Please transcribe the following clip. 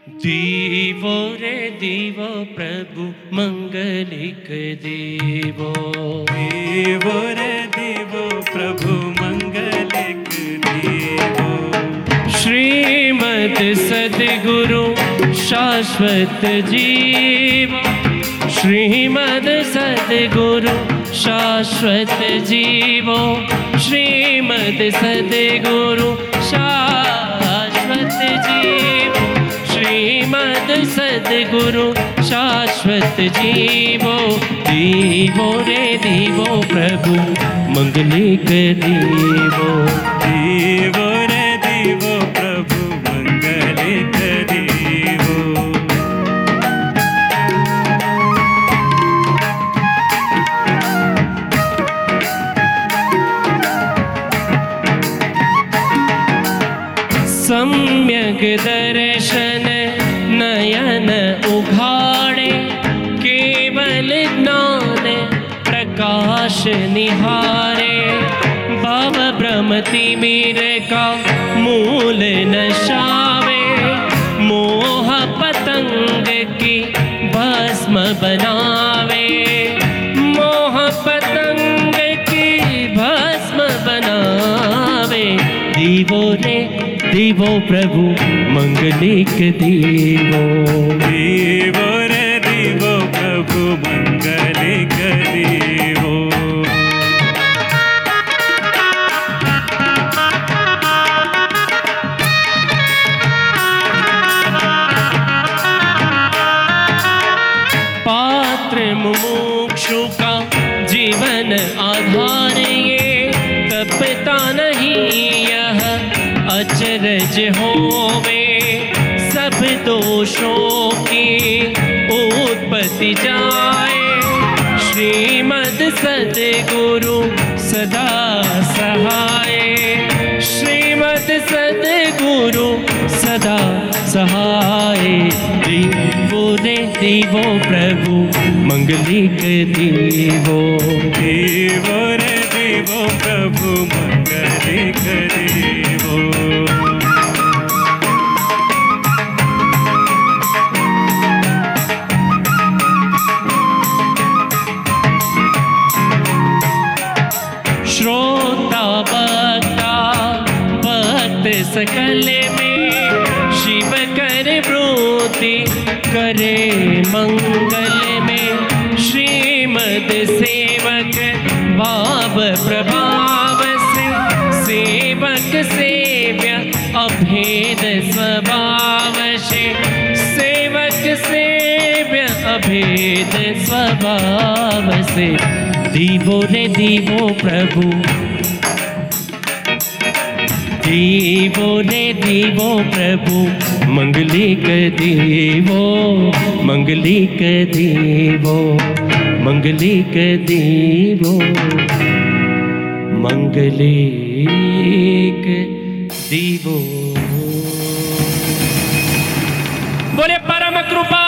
दीवो रे दीवो प्रभु मंगलिक दीवो। दीवो रे दीवो प्रभु मंगलिक दीवो। श्रीमद सद्गुरु शाश्वत जीवो। श्रीमद सद्गुरु शाश्वत जीवो। श्रीमद सद्गुरु शाश्वत जीवो। श्रीमद सद्गुरु शाश्वत जीवो। दीवो रे दीवो प्रभु मंगलिक दीवो। दीवो रे दीवो प्रभु मंगलिक दीवो। सम्यक दर्शन नयन उघाड़े। केवल ज्ञान प्रकाश निहारे। भव भ्रम तिमिर का मूल नशावे। मोह पतंग की भस्म बनावे। मोह पतंग की भस्म बनावे। दीवो रे दीवो प्रभु मंगलिक दीवो। दीवो रे दीवो प्रभु मंगलिक दीवो। पात्र मुमुक्षु का जीवन आधार ये। तपता नहीं यह अचरज होवे। सब दोषों की उत्पत्ति जाए। श्रीमद सद्गुरु सदा सहाय। श्रीमद सद्गुरु सदा सहाय। दीवो रे दीवो प्रभु मंगलिक दीवो। दीवो रे दीवो प्रभु मंगलिक दीवो। श्रोता वक्ता भक्त सकल में। शिव कर वृत्ति करे मंगल में। श्रीमद सेवक भाव प्रभाव से। सेवक सेव्य अभेद स्वभाव से। सेवक सेव्य अभेद स्वभाव से। दीवो रे दीवो प्रभु। दीवो रे दीवो प्रभु मंगलिक दीवो। मंगलिक दीवो। मंगलिक दीवो। मंगलिक दीवो। बोले परम कृपा